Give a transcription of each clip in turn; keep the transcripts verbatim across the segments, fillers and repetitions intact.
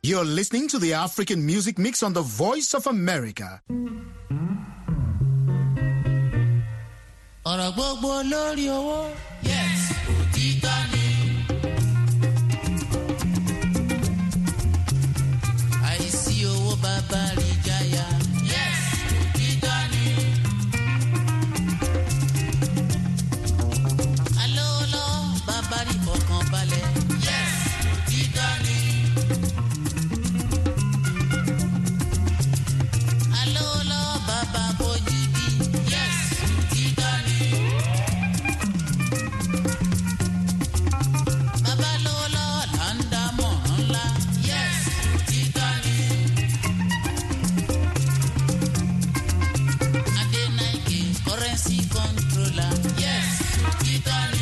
You're listening to the African Music Mix on the Voice of America. Ọ̀rọ̀ gbogbo lórí owó. Yes, òtítọ́ ni. Àìsí owó bàbá rí jáyà. Yes, òtítọ́ ni. Alóòlọ́ bàbá rí ọkàn balẹ̀. Yes, òtítọ́ ni. Alóòlọ́ bàbá bójú bí. Yes, òtítọ́ ni. Bàbá lóòlọ́ là ń dá mọ̀ràn ńlá. Yes, òtítọ́ ni. Adénáìké currency controller. Yes, òtítọ́ ni.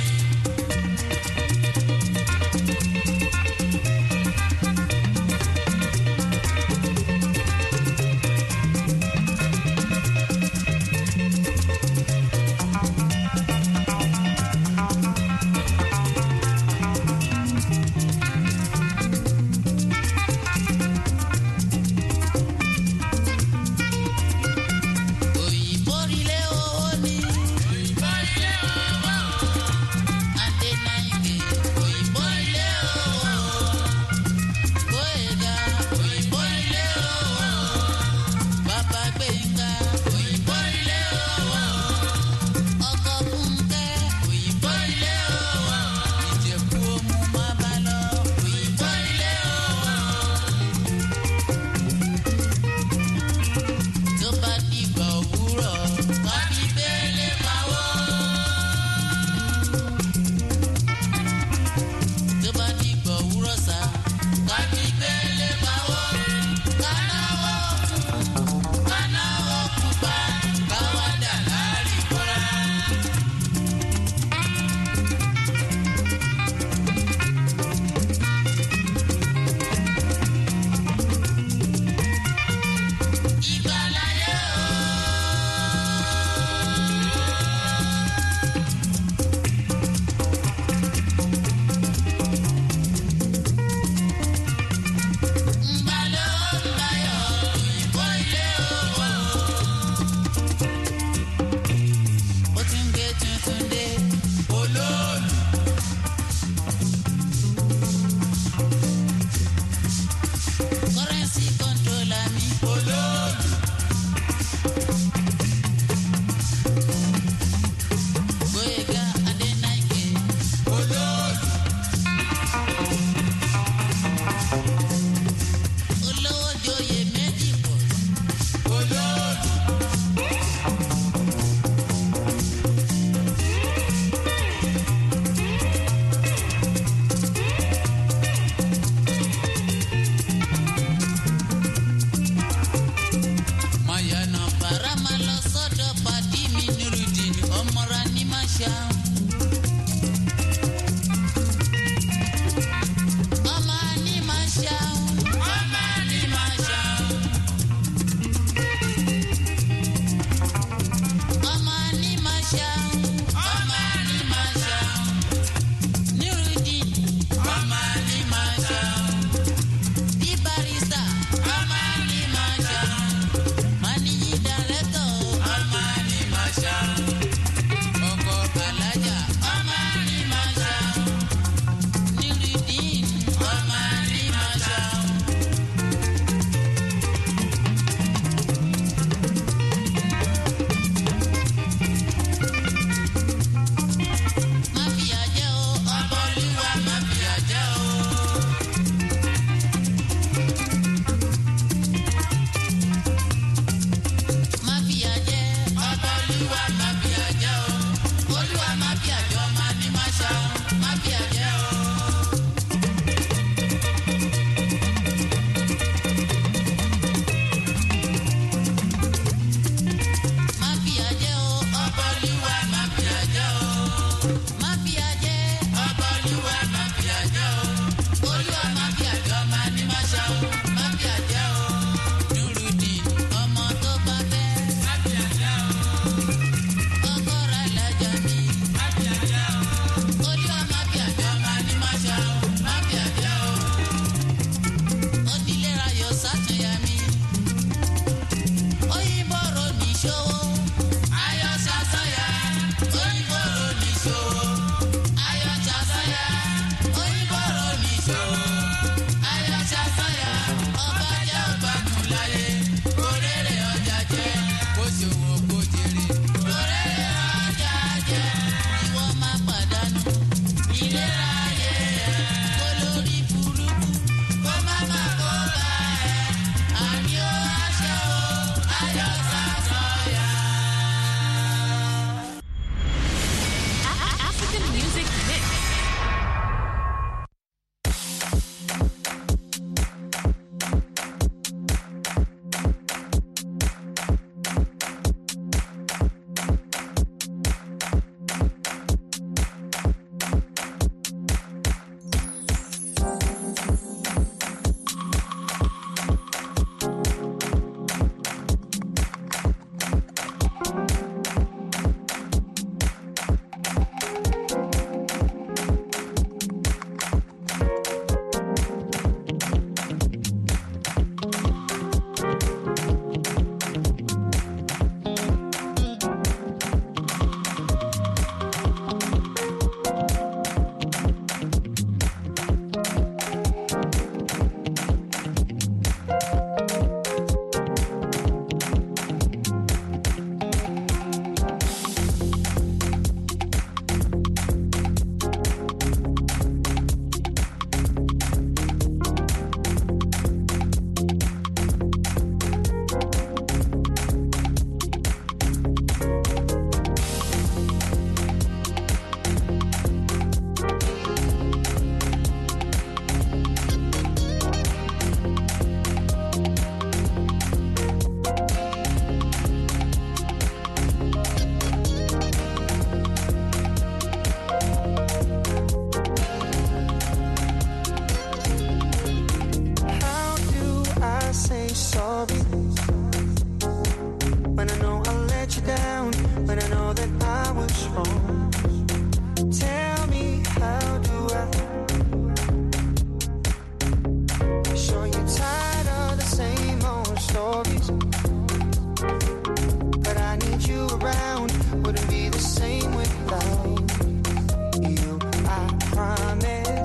you around, wouldn't be the same without you, I promise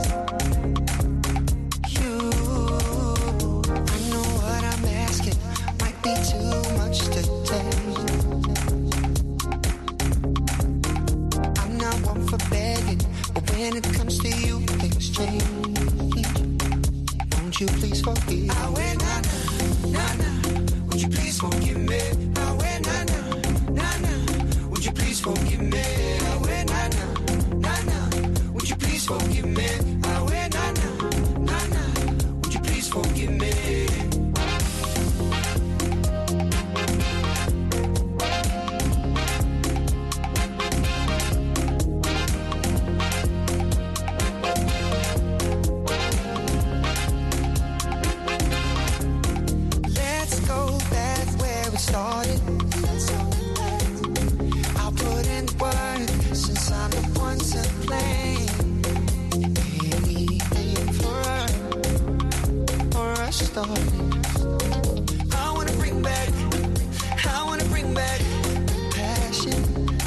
you. I know what I'm asking might be too much to take. I'm not one for begging, but when it comes to you, things change. Won't you please forgive? I went na na na na. Would you please forgive me? I went na na na na. Would you please forgive me? I went na na na na. Would you please forgive me? I went na na na na. Would you please forgive me? Started. I'll put in work since I'm the one to blame. Anything for us, for us starting. I wanna bring back, I wanna bring back passion.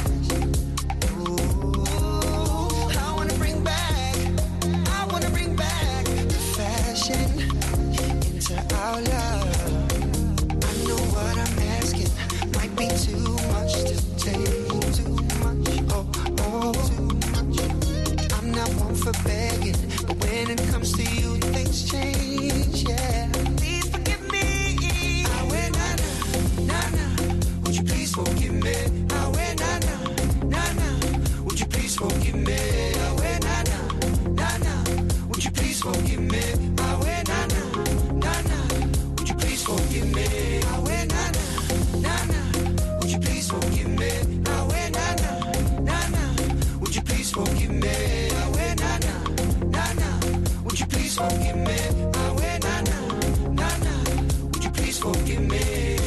Ooh, I wanna bring back, I wanna bring back the fashion into our love. What I'm asking might be too much to take. Too much, oh, oh, too much. I'm not one for begging, but when it comes to you, things change, yeah. Please forgive me. I went na na na na. Would you please forgive me? I went na na na na. Would you please forgive me? I went na na na na. Would you please forgive me? I went na na na na. Would you please forgive me? I went na na na na. Would you please forgive me? I went na na na na. Would you please forgive me? I went na na na na. Would you please forgive me? I went na na na na. Would you please forgive me?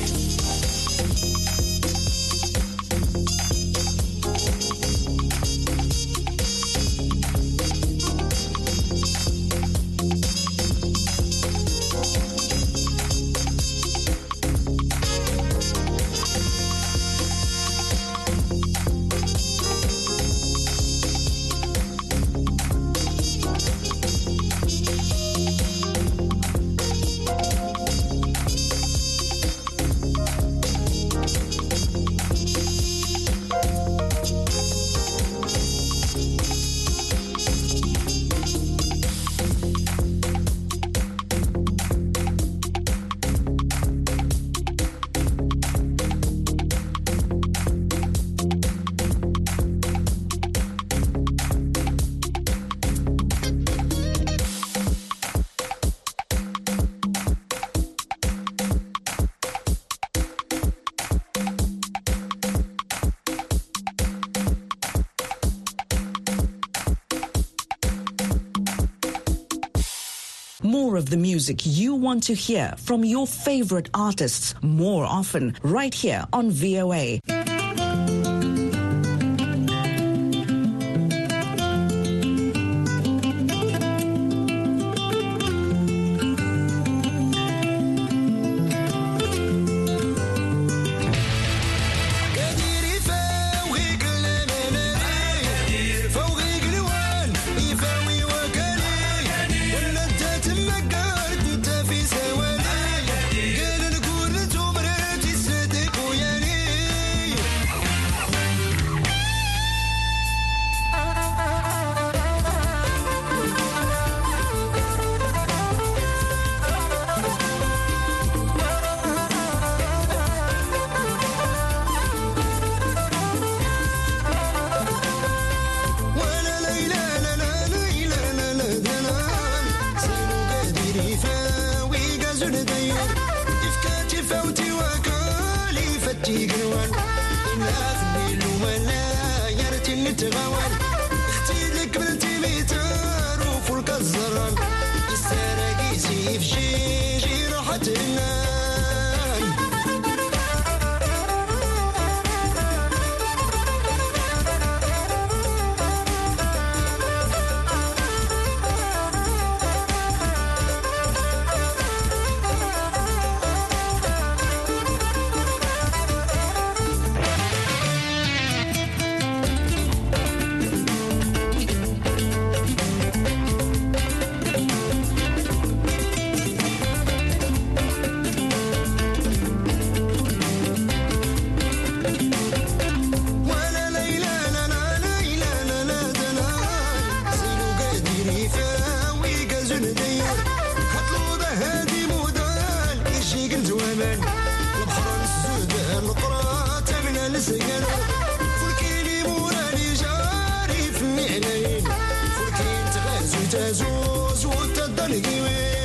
More of the music you want to hear from your favorite artists more often right here on V O A. الزمان البحر السود القرى تمنى السيان فلكيني موراني جاري في النعناين فلكين تغازو تازوز وتدن قيوين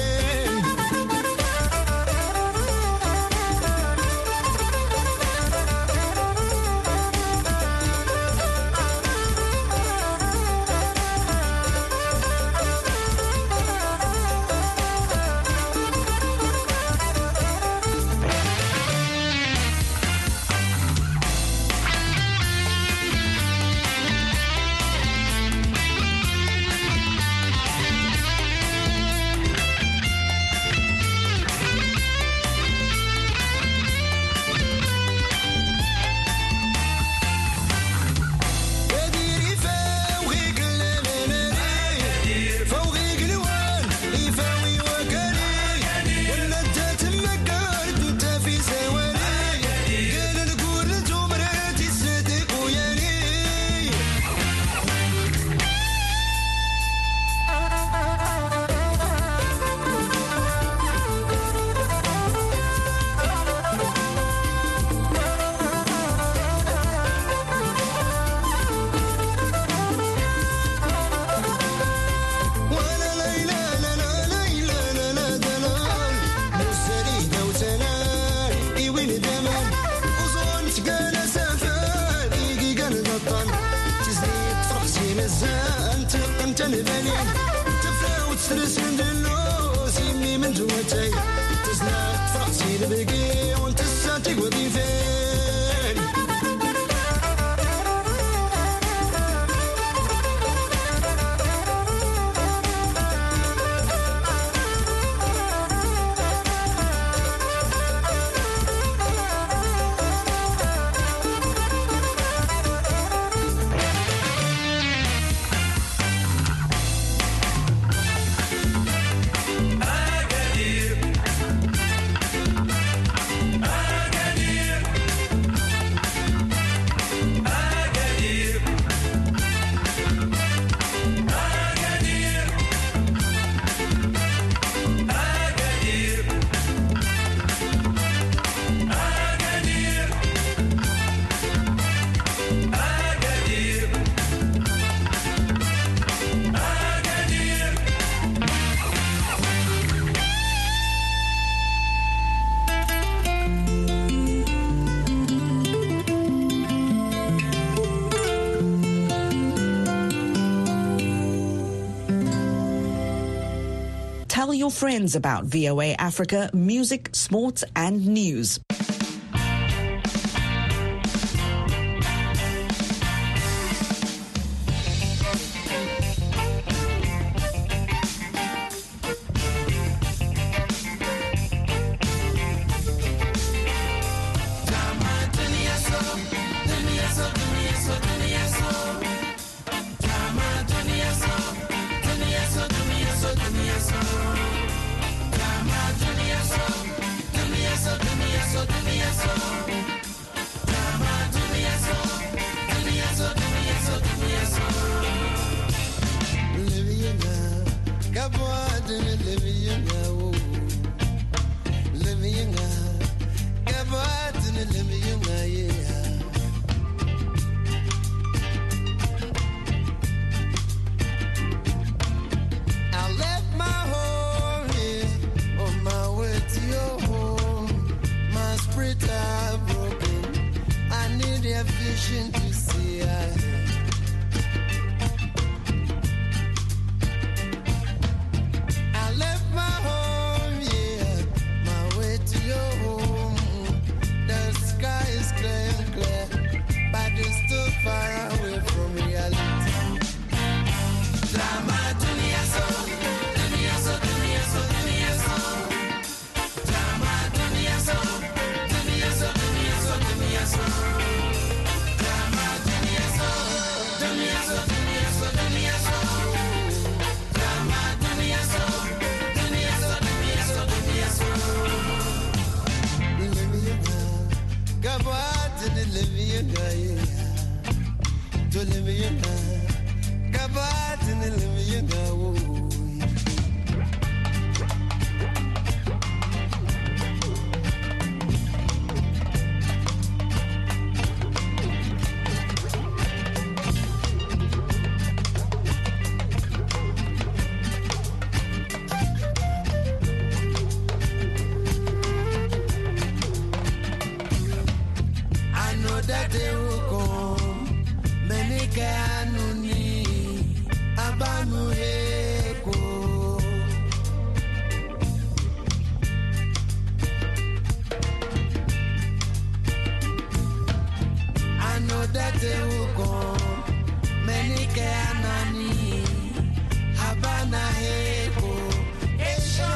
Tell your friends about V O A Africa music, sports, and news. Drama that they will come. Many canuni, abanu heko. I know that they will come. Many canani, abana heko. Esho.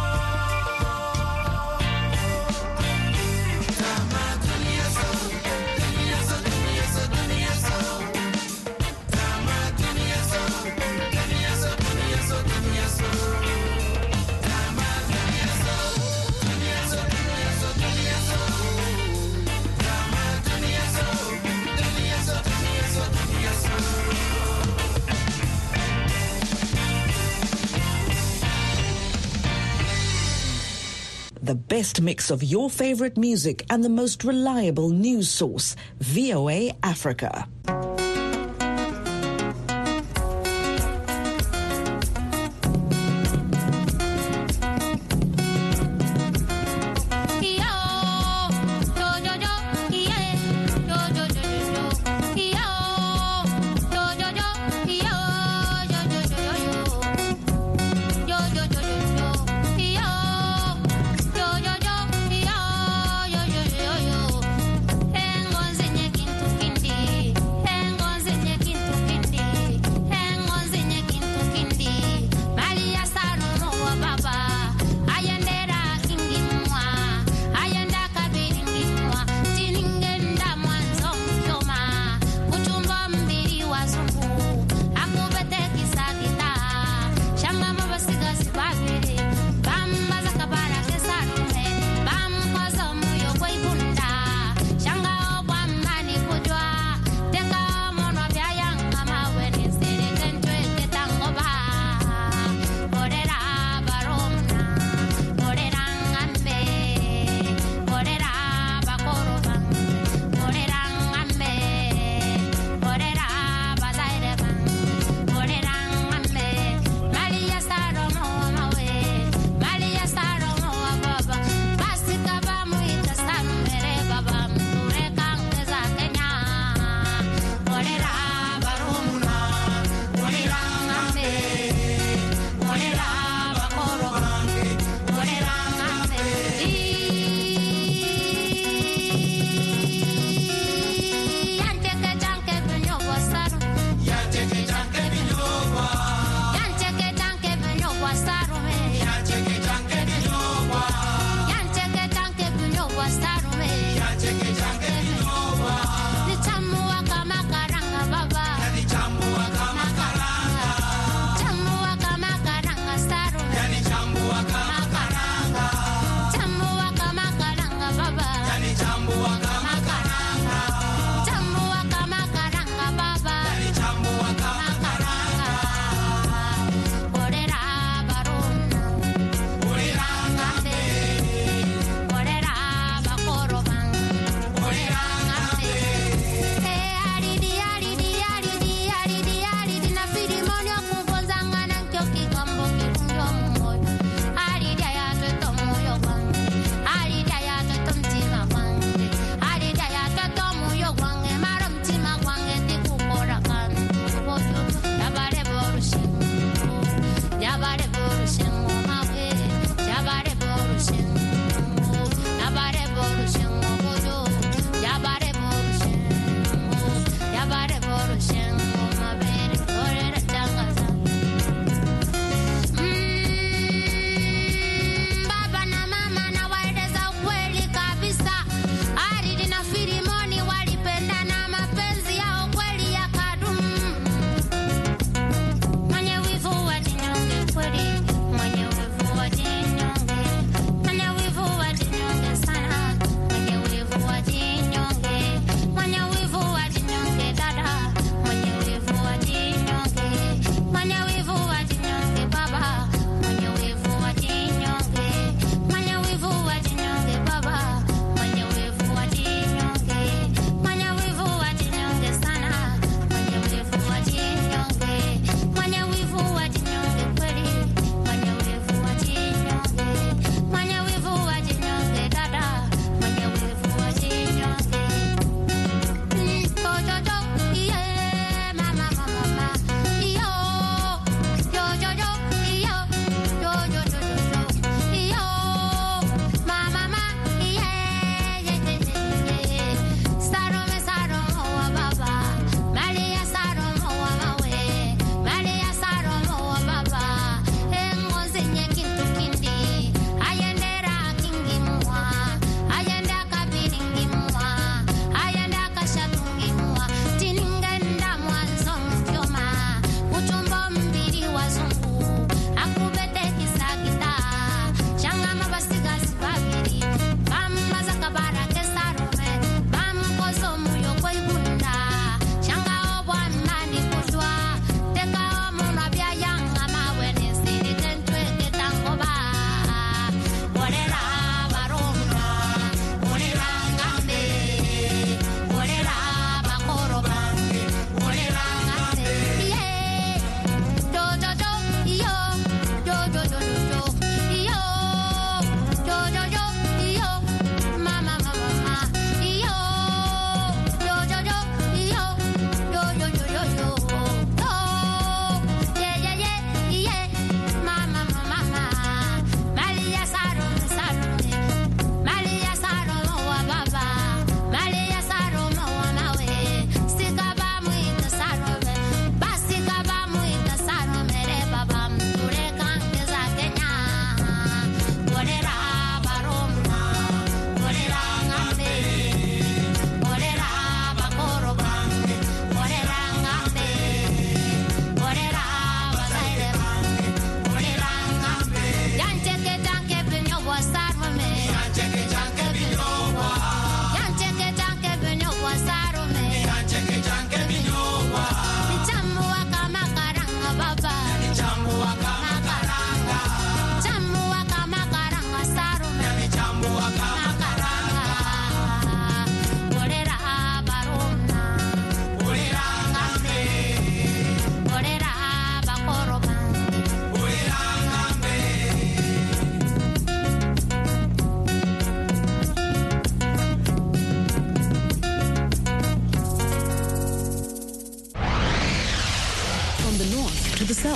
The best mix of your favorite music and the most reliable news source, V O A Africa. Hey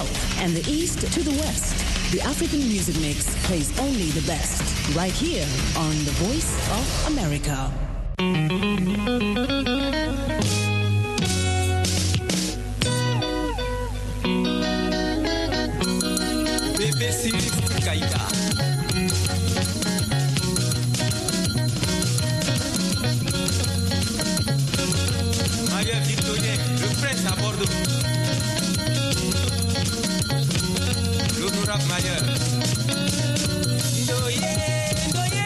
south, and the east to the west. The African Music Mix plays only the best, right here on The Voice of America. Bébé Sylvie Kaïta. Maria Victorien, le prince à Bordeaux. L'honorable Mailleur. Ndoye, ndoye,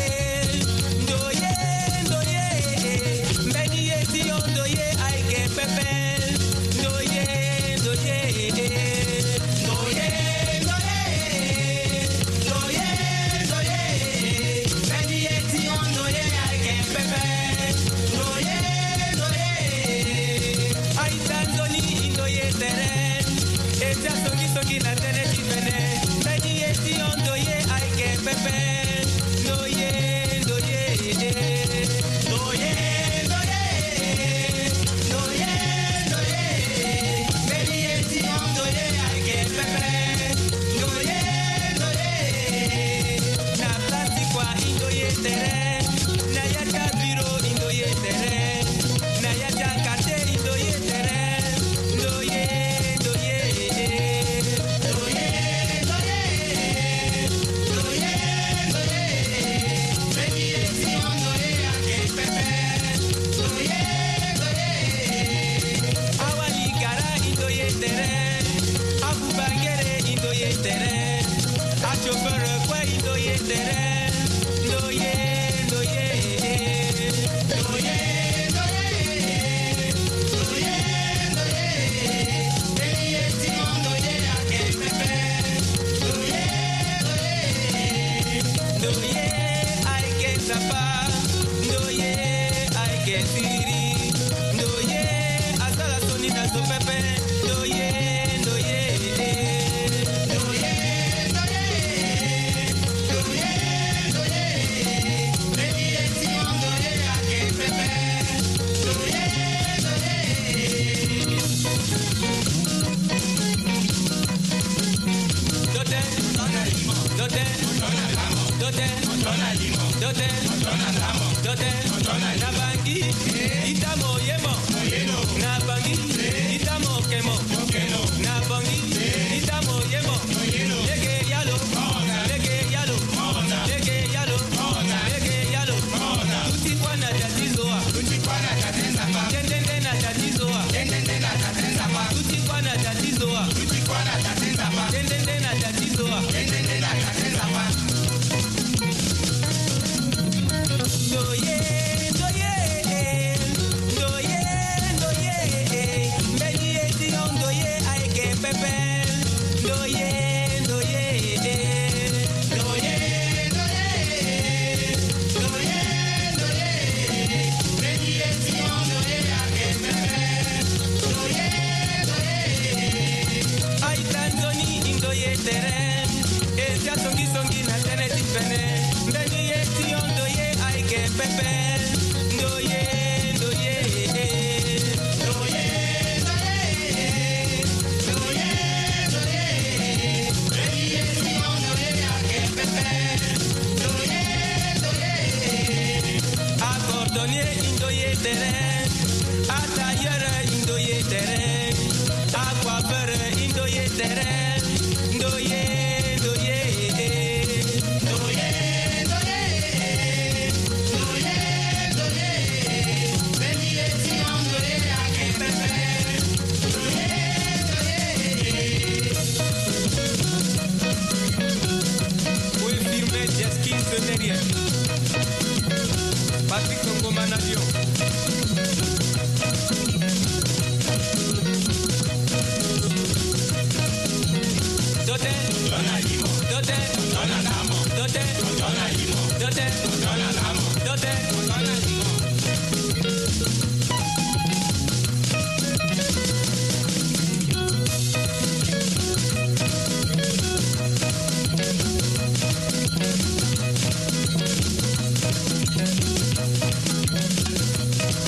ndoye, ndoye. Mbeni eti on ndoye aike pepe. Ndoye, ndoye, ndoye.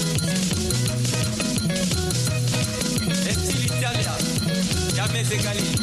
Jamais égalé.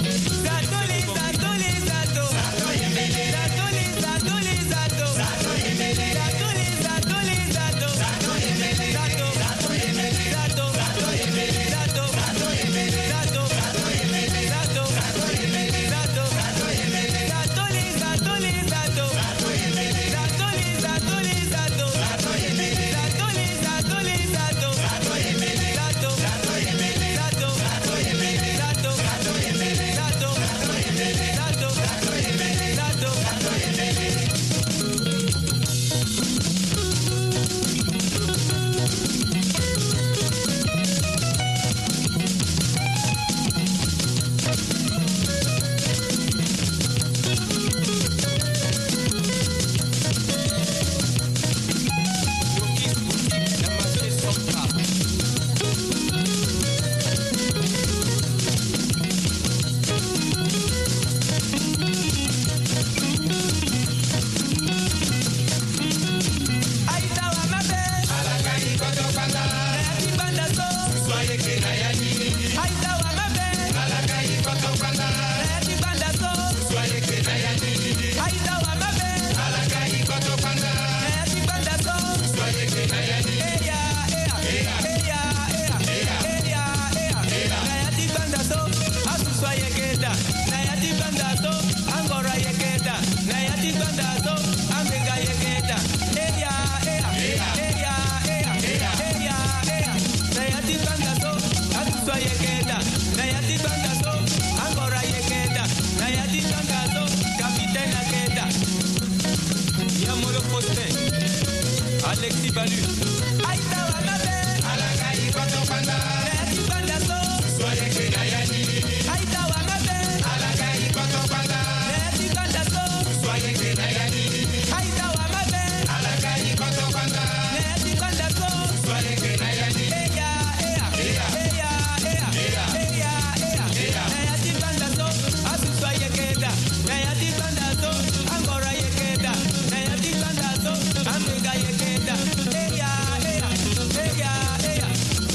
Alexis Balu. Aïta Wamabe. Alagai Koto Panda. Neti Panda So. Soyez que Nayani. Aïta Wamabe. Alagai Koto Panda. Neti Panda So. Soyez que Nayani. Aïta Wamabe. Alagai Koto Panda. Neti Panda So. Soyez que Nayani. Eya, eya, eya, eya, eya, eya, eya. Nayati Panda So. Asu soyez que da. Nayati Panda So. Angora yekeda. Nayati Panda So. Amiga yekeda. Eya, eya, eya, eya.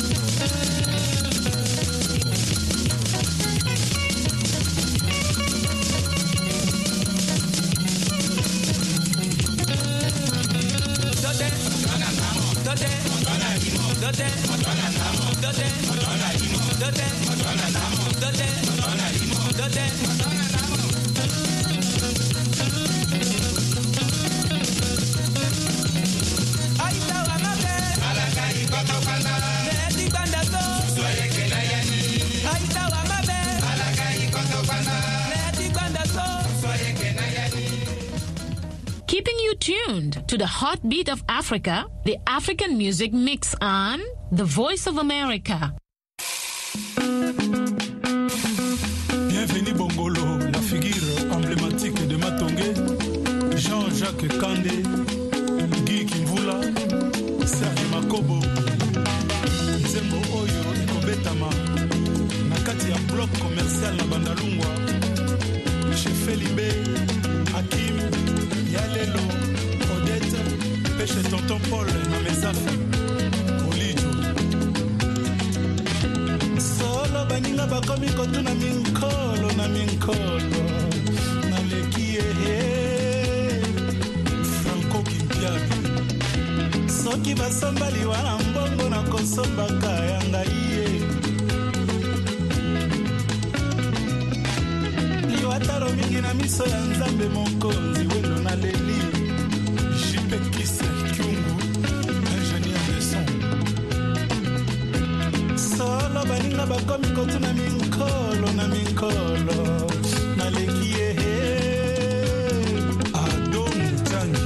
Keeping you tuned to the heartbeat of Africa, the African Music Mix on The Voice of America. Bienvenue Bongolo, la figure emblématique de Matonge, Jean-Jacques Kandé, Guy Kimvula, Serge Makobo, Nzembo Oyo Ekobetama, Nakati ya bloc commercial na Bandalungwa, Chez Felibe, Hakim, Yalelo, Odette, Pêche Tonton Paul na Mesafi, Olijo. Solo baninga bakomi kotuna minkolo na minkolo, na lekie Franco Kimpiabi. Soki basombali wana mbongo na kosombaka yanga iye. Liwataro mingi na miso ya nzambe mokonzi wendo na leli. Jipe Kise Kyungu, ingénieur de son. Solo baninga bakomi kotuna minkolo na minkolo, na lekie Adom Tangi.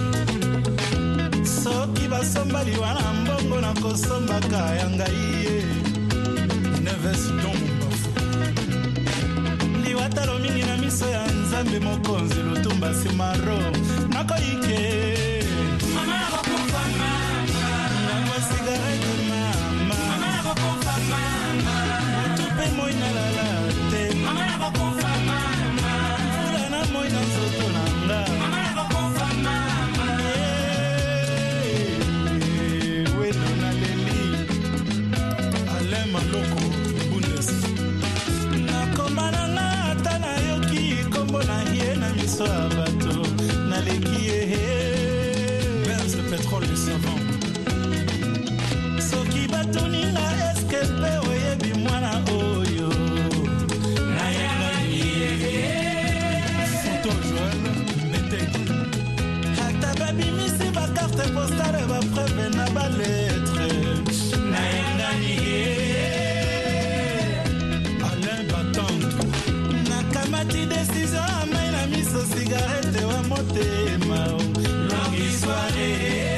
Soki basombali wana mbongo na kosombaka yanga iye. Neves Dombafu. Liwataro mingi na miso ya nzambe mokonzi lutumba simaro. Nako ike. Mama na bakufa mama. Nangwa sigarete mama. Mama na bakufa mama. Tupe moina lalate. Mama na bakufa mama. Fula na moina zoto nanga. Mama na bakufa mama. Weno na leli. Alain Maloko Bundes. Nakomana na atana yoki kombo na hiena miso abato. Na lekie Benz pétrole du savant. Soki batoni na eske pe oyebi mwana oyo. Na yanga niye. Photo Joël Mbetegi. Hata babi misi ba carte postale ba preuve na ba lettre. Na yanga niye. Alain Batantou. Na kamati décision amai na miso cigarette wa motema. Longue soirée.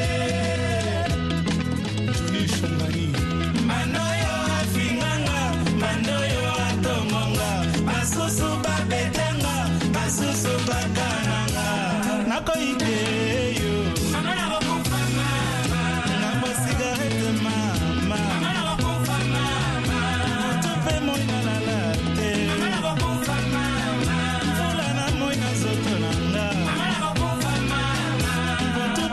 Johnny Shongani. Manoyo afinganga, manoyo atongonga. Basusu babetenga, basusu bakananga. Nako ikeyo. Mama na bakufa mama. Nako cigarette mama. Mama na bakufa mama. Tupe moina na latte. Mama na bakufa mama. Fula na moina zoto nanga. Mama na bakufa mama.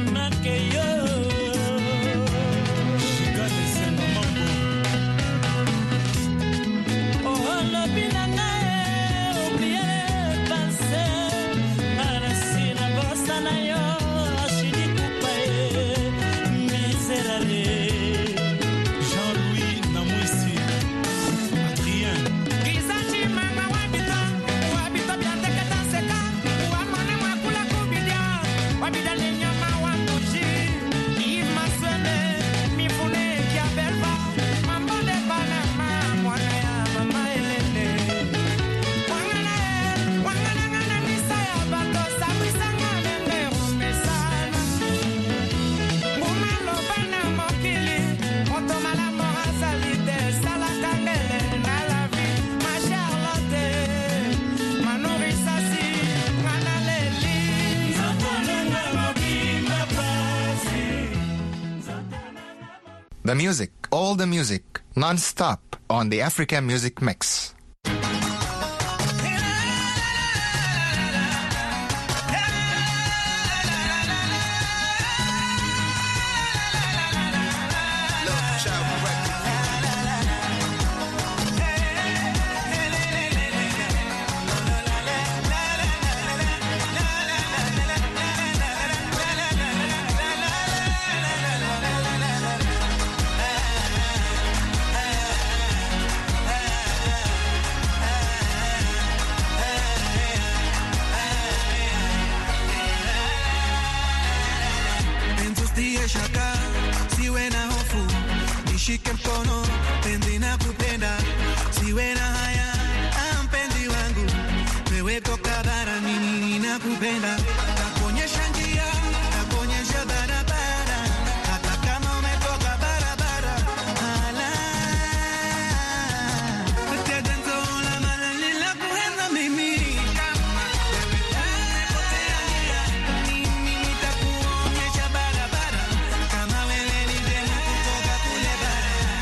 The music, all the music, non-stop on the African Music Mix. Shike mkono penzi na kupenda, siwe na haya mpenzi wangu, wewe toka bara mimi ninakupenda, nakuonyesha njia, nakuonyesha barabara, hata kama umetoka barabara, hala tatizo la malali la kuenda mimi, kama wewe umepotea njia, mimi nitakuonyesha barabara, kama wewe ni demu kutoka kule bara.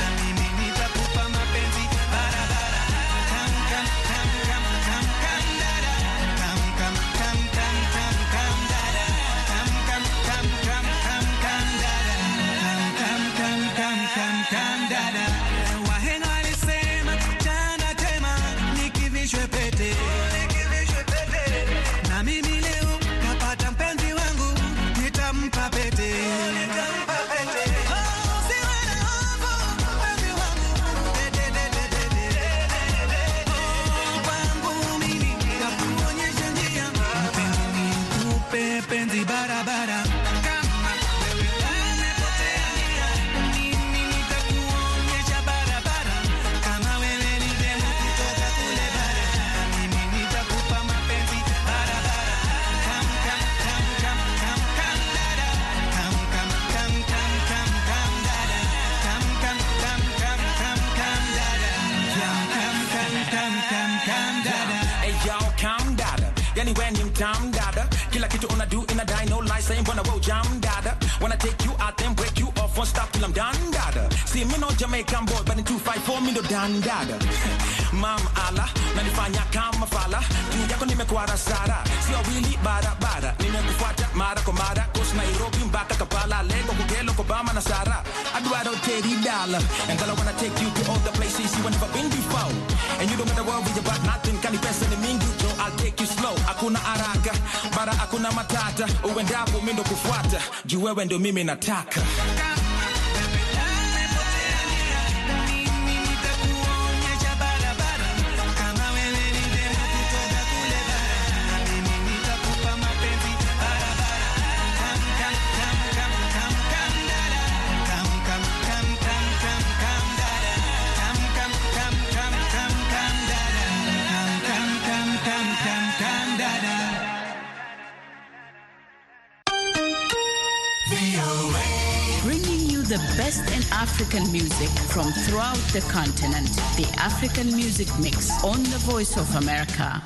Jam dada, kila kitu una do in a die, no lie, saying wanna roll jam dada. Wanna take you out then break you off, won't stop till I'm done dada. See me no Jamaican boy, but in two five four me no done dada. Mam ala, nanifanya kama fala, juu yako nimekuwa rasara, sio wili bara bara, nimekufuata mara kwa mara, coast Nairobi mpaka Kampala, Lego Kugelo Kobama na Sara. I do I don't Teddy dollar, and girl I wanna take you to all the places you ain't never been before, and you don't matter where we about nothing, can you pass in the mingu, so I'll take you slow. Hakuna haraka, bara hakuna matata, uendapo mimi ndo kufuata, juu wewe ndo mimi nataka. Bringing you the best in African music from throughout the continent. The African Music Mix on the Voice of America.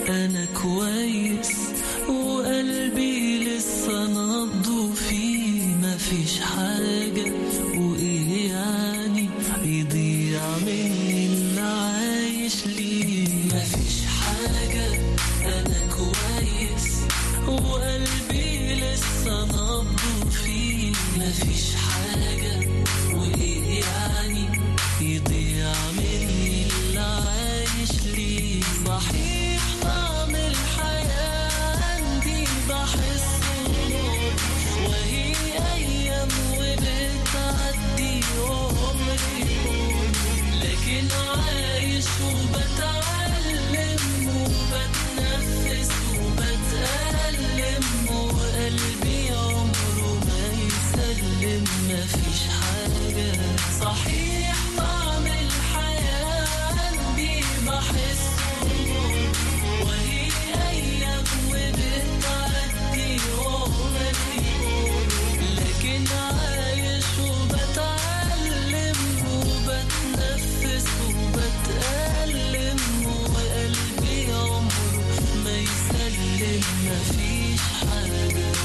أنا كويس وقلبي لسه نبضه فيه مفيش حاجة وإيه يعني يضيع مني اللي عايش ليه مفيش حاجة أنا كويس وقلبي لسه نبضه فيه مفيش حاجة وإيه يعني يضيع مني اللي عايش ليه صحيح طعم الحياة عندي بحسه نور وهي أيام وبتعدي وعمري يمر لكن عايش وبتعلم وبتنفس وبتألم وقلبي عمره ما يسلم مفيش حاجة صحيح طعم الحياة عندي بحسه نور وهي أيام وبتعدي وعمري يمر لكن عايش وبتعلم وبتنفس وبتألم وقلبي عمره ما يسلم مفيش حاجة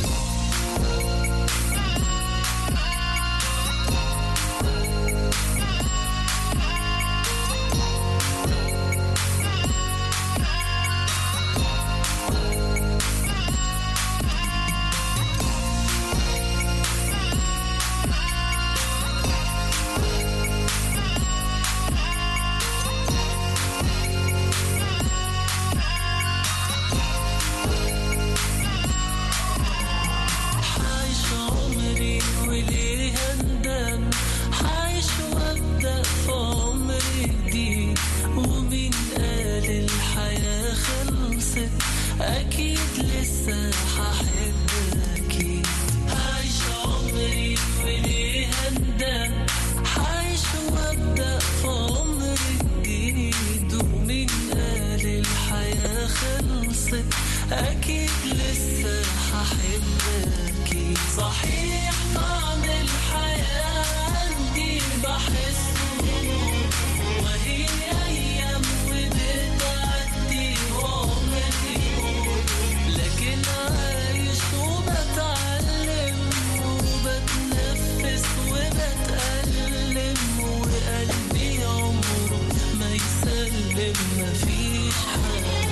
أكيد لسه هحب أكيد هعيش عمري وليه هندم هعيش وأبدأ في عمر جديد ومين قال الحياة خلصت أكيد لسه هحب أكيد صحيح طعم الحياة عندي بحسه نور وهي أيام وبتعدي وعمري لكن عايش وبتعلم وبتنفس وبتألم وقلبي عمره ما يسلم مفيش حاجة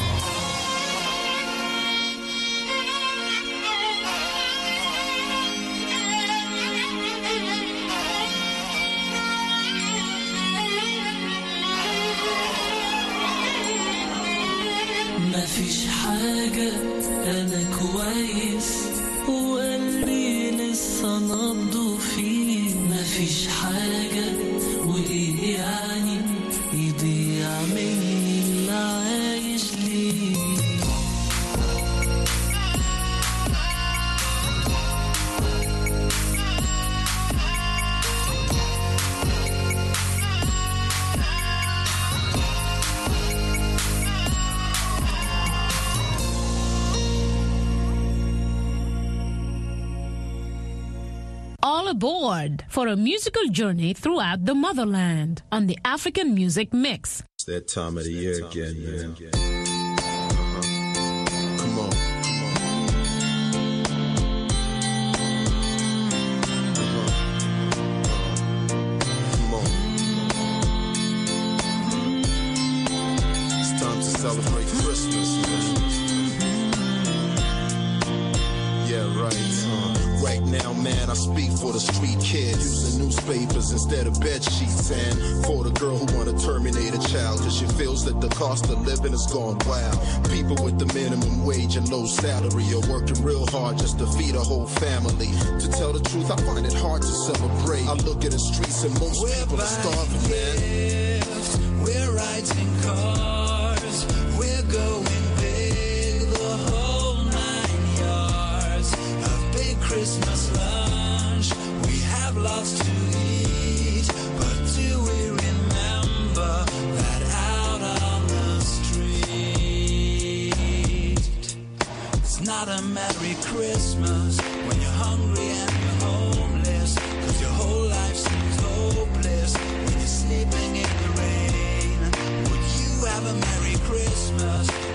مفيش حاجة أنا كويس وقلبي لسه نبضه فيه مفيش حاجة وإيه يعني يضيع مني اللي عايش ليه All aboard for a musical journey throughout the motherland on the African Music Mix. It's that time of the year again, man. Uh-huh. Come on. Uh-huh. Come on. It's time to celebrate Christmas, man. Yeah, right. Uh, right now, man, I speak for the street kids using newspapers instead of bed sheets, and for the girl who wanna terminate a child cause she feels that the cost of living has gone wild. People with the minimum wage and low salary are working real hard just to feed a whole family. To tell the truth, I find it hard to celebrate. I look at the streets and most we're people are starving, man. We're riding cars, we're going big, the whole nine yards. A big Christmas lunch, we have lots to eat, but do we remember that out on the street? It's not a Merry Christmas when you're hungry and you're homeless, cause your whole life seems hopeless when you're sleeping in the rain. Would you have a Merry Christmas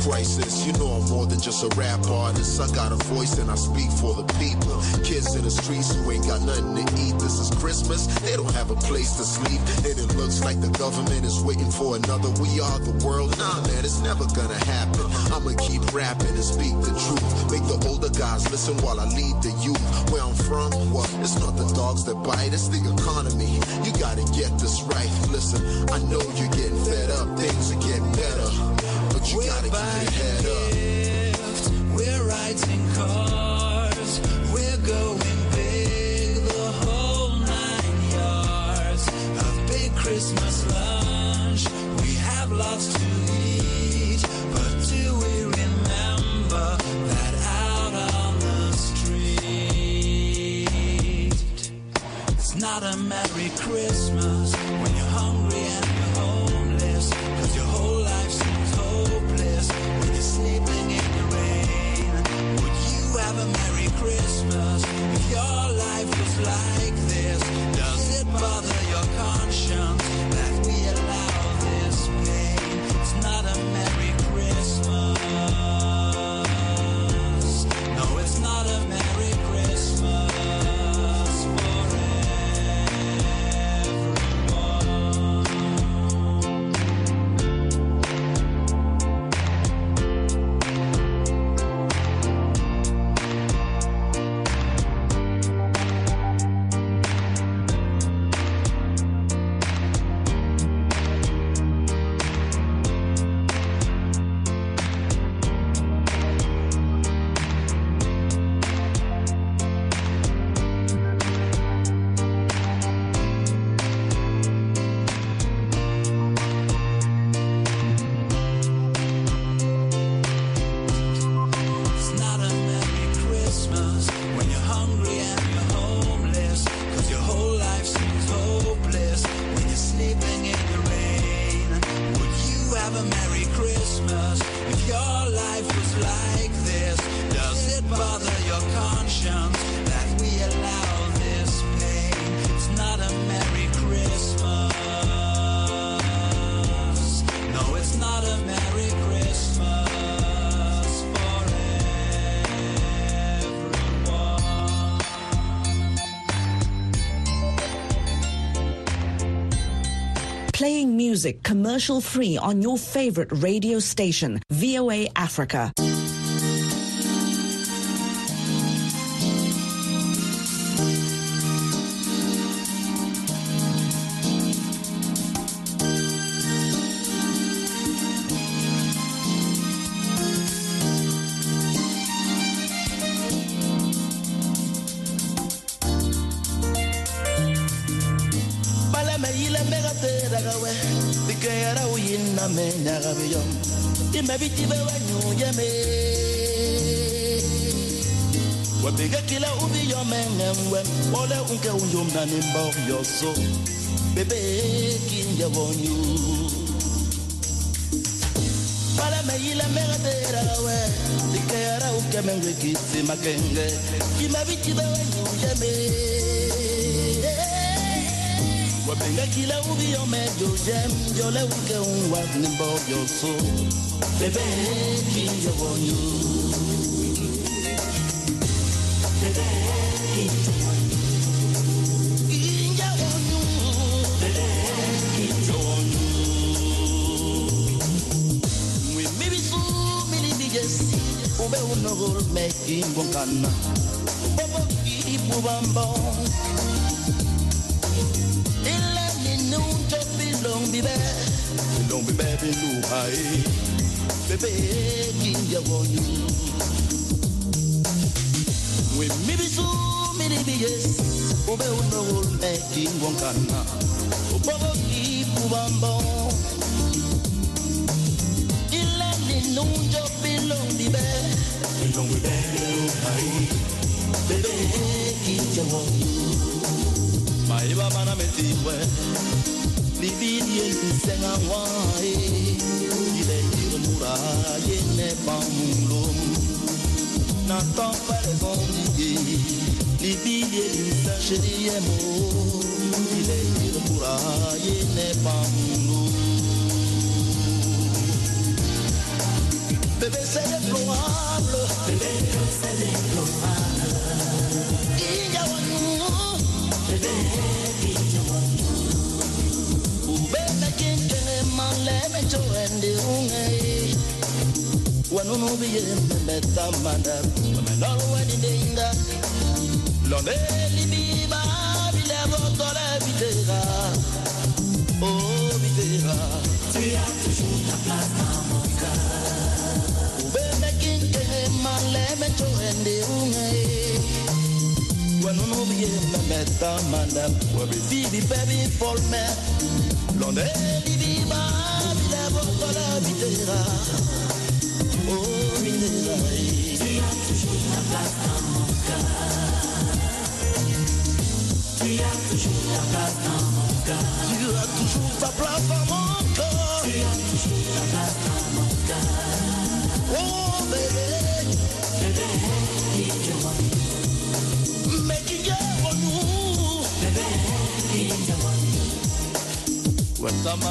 crisis. You know I'm more than just a rap artist. I got a voice and I speak for the people. Kids in the streets who ain't got nothing to eat. This is Christmas, they don't have a place to sleep. And it looks like the government is waiting for another We Are the World. Nah, man, it's never gonna happen. I'ma keep rapping and speak the truth. Make the older guys listen while I lead the youth. Where I'm from, well, it's not the dogs that bite, it's the economy. You gotta get this right. Listen, I know you're getting fed up, things are getting better, but you We're gotta keep your head up. gifts, we're riding cars, we're going big, the whole nine yards. A big Christmas lunch, we have lots to eat, but do we remember that out on the street? It's not a Merry Christmas when you're hungry and you're homeless, 'cause your whole life seems hopeless when you're sleeping in the rain. Would you have a Merry Christmas if your life was like this? Does it bother your conscience that we allow this pain? It's not a Merry Christmas. No, it's not a Merry Christmas for Playing music commercial free on your favorite radio station, V O A Africa. Wabega kila ubi yo mengemwe ole unke unjumna nimbo yoso bebe kinja wonyu Pala me yila megatera we dikera unke mengwe kisi makenge kimabiti be wenyu yeme Wabega kila ubi yo mejo jem jole unke unwa nimbo yoso bebe kinja wonyu Ube unogol making bonkana Bobo ibu bambo Ila ni nuncho bilong bibe Bilong bibe bilu hai Bebe kinja wonyu We mibisu miribiyes Ube unogol making bonkana Bobo ibu bambo Ila ni nuncho bilong bibe Bilong bibe bilu hai Bebe kinja wonyu Maiba mana metiwe Libidie nsenga wae Ile irmura yene pamulum Na tampare zondige Libidie nsen shediye mo Ile irmura yene pamulum Bébé, c'est déplorable. Bébé, c'est déplorable. Inyawanu. Bébé, Inyawanu. Ubebe kinkene manleme joende ungai. Wanunu biye mbeta manda. Wamenolo wedindenga. Londe libiba bile votole bitera. Oh bitera. Tu as toujours ta place dans mon cœur. Ubebe kinkene manleme joende ungai. Wanunu biye mbeta manda. Wabibi baby for me. Londe libiba bile votole bitera. Oh bitera. Tu as toujours ta place dans mon cœur. Tu as toujours ta place dans mon cœur. Tu as toujours ta place dans mon cœur. Tu as toujours ta place dans mon cœur. Oh bébé, bébé, dis-moi. Mais qui est en nous? Bébé, dis-moi.